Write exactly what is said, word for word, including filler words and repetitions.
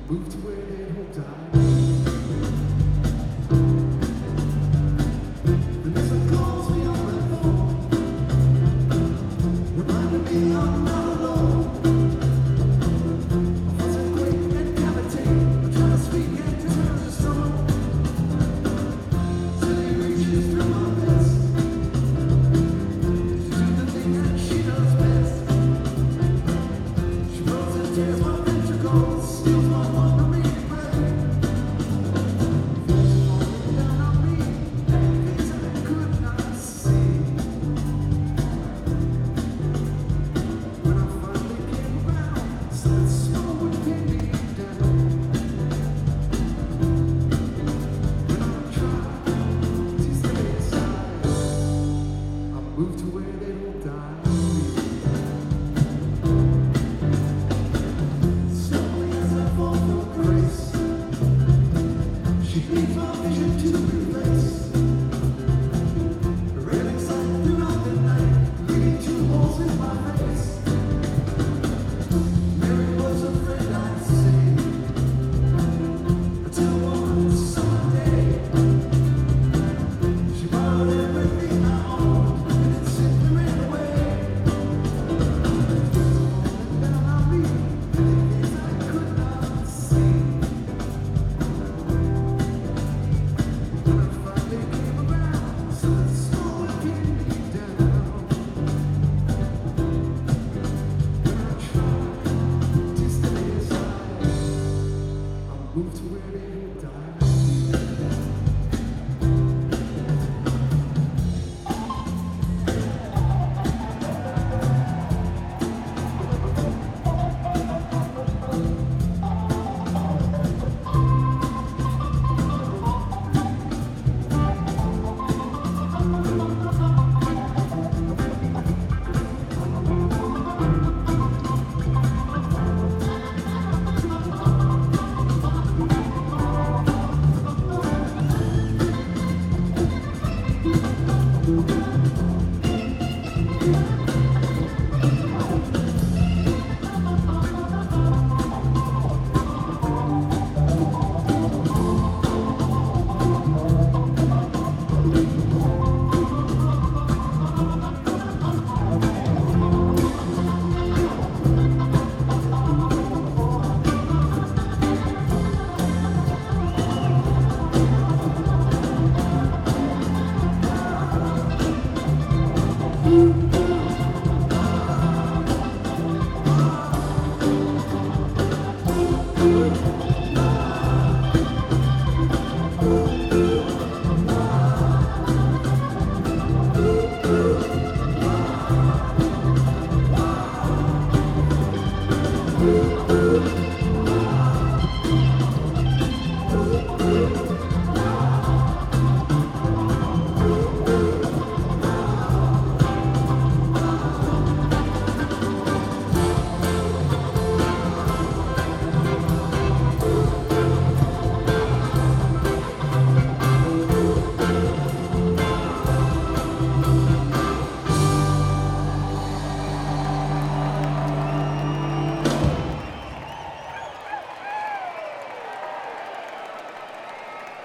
Moved to where they all die. The music calls me on my phone, reminding me I'm not alone. I wasn't quick and cavitate, I'm trying to speak and turn to stone. Till he reaches through my vest to do the thing that she does best. She rolls and tears my ventricles, steals my one remaining breath. Falls down on me, things I could not see. When I finally came around, that small would pin me down. When I tried to stay aside, I moved to where they all die. Slowly as I fall from grace, she leaves my